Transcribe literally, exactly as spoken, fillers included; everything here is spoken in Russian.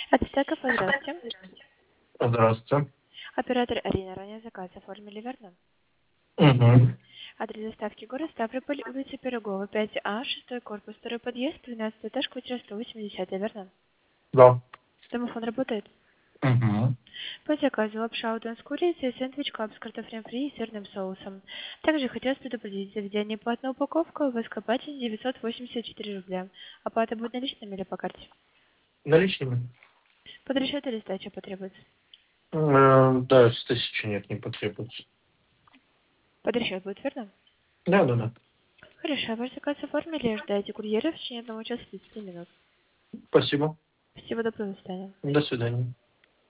От Стека, здравствуйте. Здравствуйте. Оператор Арина, ранее заказ оформили, верно? Угу. Адрес доставки город Ставрополь, улица Пирогова, пять А, шестой корпус, второй подъезд, двенадцатый этаж, квартира сто восемьдесят, верно? Да. Домофон работает? Угу. По заказу лапша удон с курицей, сэндвич кап с картофелем фри и сырным соусом. Также хотелось предупредить, заведение платная упаковка, у вас копатель девятьсот восемьдесят четыре рубля. Оплата будет наличными или по карте? Наличными? Под расчет или сдача потребуется? Э, да, с тысячи нет, не потребуется. Под расчет будет, верно? Да, да, да. Хорошо, ваш заказ оформили, ждайте курьера в течение одного часа тридцати минут. Спасибо. Всего доброго, до свидания. До свидания.